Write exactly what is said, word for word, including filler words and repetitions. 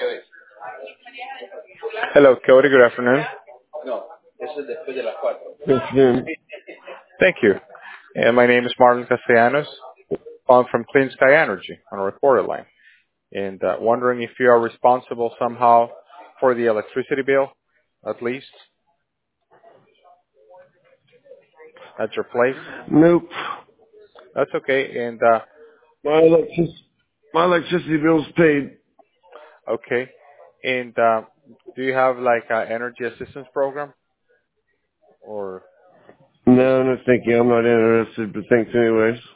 Hello, Cody. Good afternoon. Good afternoon. Thank you. And my name is Marlon Castellanos. I'm from Clean Sky Energy on a recorded line. And uh, wondering if you are responsible somehow for the electricity bill, at least, at your place. Nope. That's okay. And uh, My electricity, my electricity bill's paid. okay. And uh, do you have like an energy assistance program? Or No, no, thank you. I'm not interested, but thanks anyways.